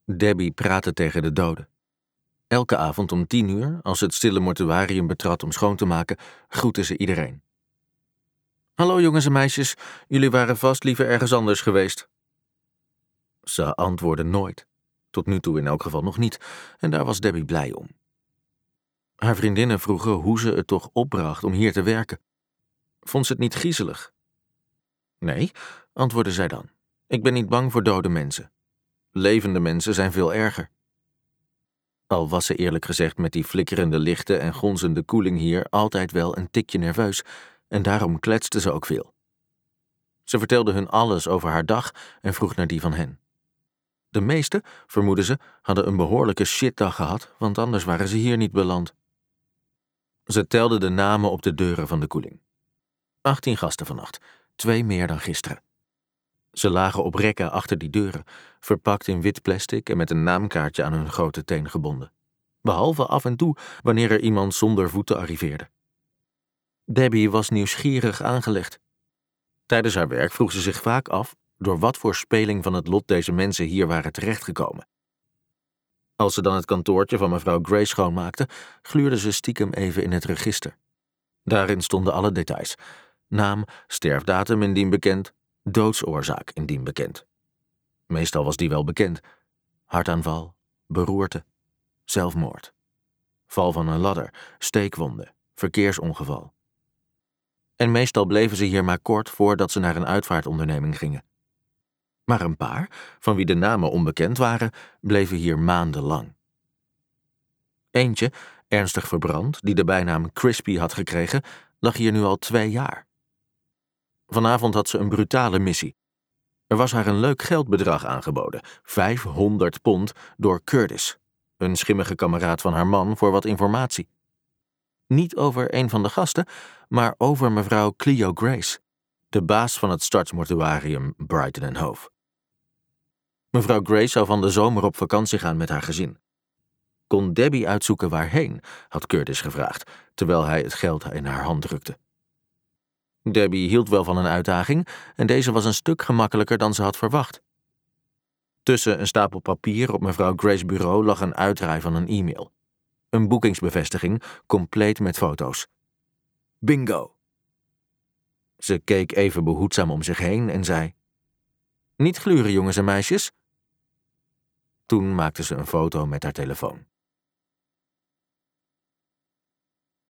Debbie praatte tegen de doden. Elke avond om 10:00, als ze het stille mortuarium betrad om schoon te maken, groette ze iedereen. Hallo jongens en meisjes, jullie waren vast liever ergens anders geweest. Ze antwoordden nooit. Tot nu toe in elk geval nog niet, en daar was Debbie blij om. Haar vriendinnen vroegen hoe ze het toch opbracht om hier te werken. Vond ze het niet griezelig? Nee, antwoordde zij dan. Ik ben niet bang voor dode mensen. Levende mensen zijn veel erger. Al was ze eerlijk gezegd met die flikkerende lichten en gonzende koeling hier altijd wel een tikje nerveus, en daarom kletste ze ook veel. Ze vertelde hun alles over haar dag en vroeg naar die van hen. De meesten, vermoedden ze, hadden een behoorlijke shitdag gehad, want anders waren ze hier niet beland. Ze telde de namen op de deuren van de koeling. 18 gasten vannacht, 2 meer dan gisteren. Ze lagen op rekken achter die deuren, verpakt in wit plastic en met een naamkaartje aan hun grote teen gebonden. Behalve af en toe wanneer er iemand zonder voeten arriveerde. Debbie was nieuwsgierig aangelegd. Tijdens haar werk vroeg ze zich vaak af door wat voor speling van het lot deze mensen hier waren terechtgekomen. Als ze dan het kantoortje van mevrouw Gray schoonmaakte, gluurde ze stiekem even in het register. Daarin stonden alle details: naam, sterfdatum indien bekend, doodsoorzaak indien bekend. Meestal was die wel bekend: hartaanval, beroerte, zelfmoord, val van een ladder, steekwonden, verkeersongeval. En meestal bleven ze hier maar kort voordat ze naar een uitvaartonderneming gingen. Maar een paar, van wie de namen onbekend waren, bleven hier maandenlang. Eentje, ernstig verbrand, die de bijnaam Crispy had gekregen, lag hier nu al 2 jaar. Vanavond had ze een brutale missie. Er was haar een leuk geldbedrag aangeboden, 500 pond, door Curtis, een schimmige kameraad van haar man, voor wat informatie. Niet over een van de gasten, maar over mevrouw Cleo Grace, de baas van het stadsmortuarium Brighton & Hove. Mevrouw Grace zou van de zomer op vakantie gaan met haar gezin. Kon Debbie uitzoeken waarheen, had Curtis gevraagd, terwijl hij het geld in haar hand drukte. Debbie hield wel van een uitdaging en deze was een stuk gemakkelijker dan ze had verwacht. Tussen een stapel papier op mevrouw Grace's bureau lag een uitdraai van een e-mail. Een boekingsbevestiging, compleet met foto's. Bingo! Ze keek even behoedzaam om zich heen en zei: Niet gluren, jongens en meisjes. Toen maakte ze een foto met haar telefoon.